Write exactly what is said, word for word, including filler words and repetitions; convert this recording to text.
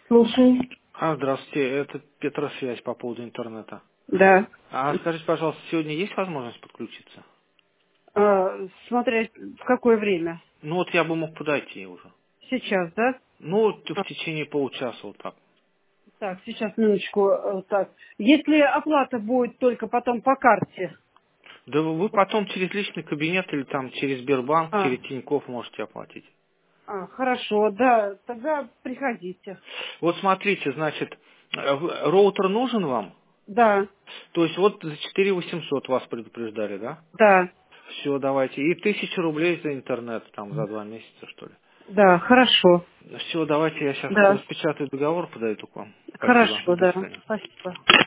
Слушаю. А, здравствуйте, это Петросвязь по поводу интернета. Да. А скажите, пожалуйста, сегодня есть возможность подключиться? А, смотря в какое время. Ну вот я бы мог подойти уже. Сейчас, да? Ну, вот А, в течение получаса вот так. так, сейчас минуточку. э, Так. Если оплата будет только потом по карте. Да вы потом через личный кабинет или там через Сбербанк, А, через Тинькофф можете оплатить. а, хорошо, да. Тогда приходите. Вот смотрите, значит, э, в- роутер нужен вам? Да, То есть вот за четыре тысячи восемьсот вас предупреждали, да? да, Все, давайте. И тысяча рублей за интернет, там, за два месяца, что ли. да, хорошо. Все, давайте я сейчас Да, распечатаю договор, подойду к вам. Спасибо. хорошо, До да. свидания. Спасибо.